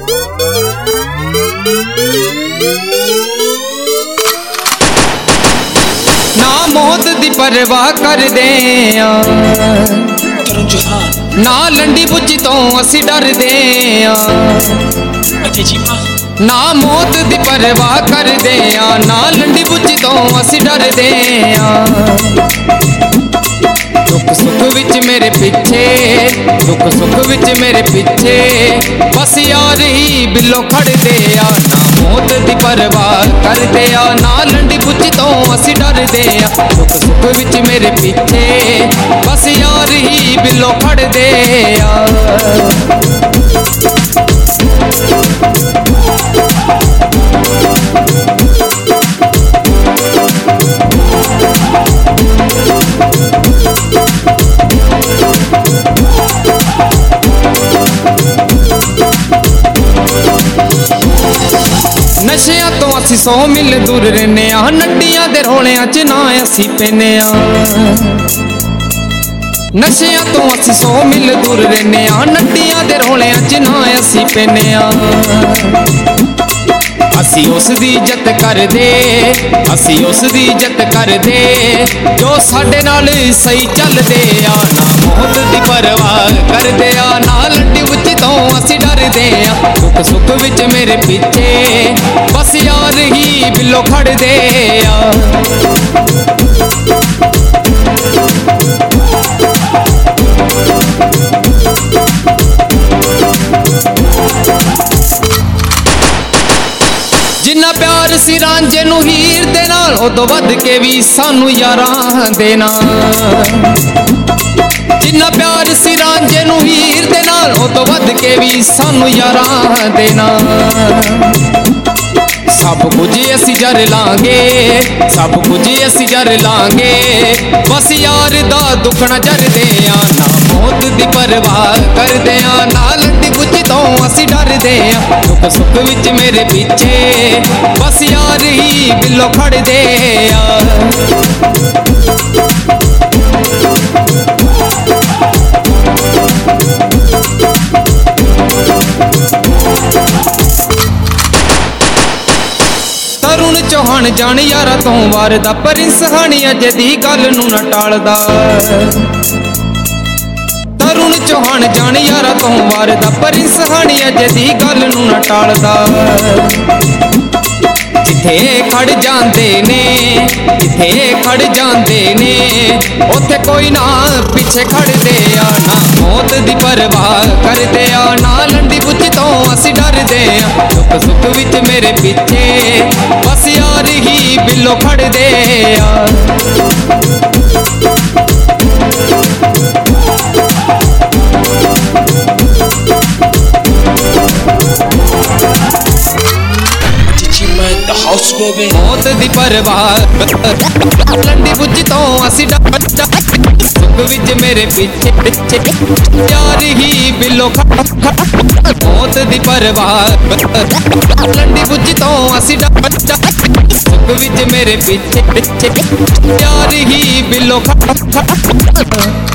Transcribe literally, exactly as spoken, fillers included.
ना मौत दी परवाह करदे आ, ना लंडी बुझी तो असी डरदे आ। ना मौत दी परवाह करदे आ, ना लंडी बुझी तो असी डरदे आ। दुख सुख विच मेरे पिछे, दुख सुख विच मेरे पिछे बस यार ही बिलो खड़दे आ। ना मौत दी परवाह करदे आ, ना लंडी बुझी तो असी डरदे आ। दुख सुख विच मेरे पिछे बस यार ही बिलो खड़दे आ। नशिया तो असी सौ मिल दूर रहने आ, नड्डियां दे रोलियां च ना असी पैने आ। नशिया तो असी सौ मिल दूर रहने आ, नड्डियां दे रोलियां च ना असी पैने आ। असी उस दी इज्जत करदे, असी उस दी इज्जत करदे जो साडे नाल सही चलदे आ। ना मौत दी परवाह करदे आ, ना लंडी बुझी तो असी डरदे आ। दुख सुख विच मेरे पिछे बस यार ही बिलो खड़दे आ। जिन्ना प्यार सी रांझे नू हीर दे नाल उदों वध के भी सानू यारां दे नाल। जिन्ना प्यार सी रांझे नू हीर दे नाल उदों वध के भी सानू यारां दे नाल। सब कुछ असी जर लांगे, सब कुछ असी जर लांगे बस यार दा दुख ना जरदे आ। ना मौत दी परवाह करदे आ, ना लंडी बुझी तो असी डरदे आ। दुख सुख विच मेरे पिछे बस यार ही बिलो खड़दे आ। तरुण चौहान जान यारा तो वारदा, प्रिंस हानी अजे दी गल नू ना टालदा। तरुण चौहान जान यारा तो वारदा, प्रिंस हानी अजे दी गल नू ना टालदा। जिथे खड़ जांदे ने, जिथे खड़ जांदे ने उथे कोई ना पिछे खड़दे आ। ना मौत दी परवाह करदे आ, ना लंडी बुझी तो असी डरदे आ। दुख सुख विच मेरे पिछे बस यार ही बिलो खड़दे आ। मौत दी परवाह लंडी बुझी तो असी डरदे आ। सुख विच मेरे पिछे पिछे यार ही बिलो मौत दी परवाह लंडी बुझी तो असी डरदे आ। सुख विच मेरे पिछे पिछे यार ही बिलो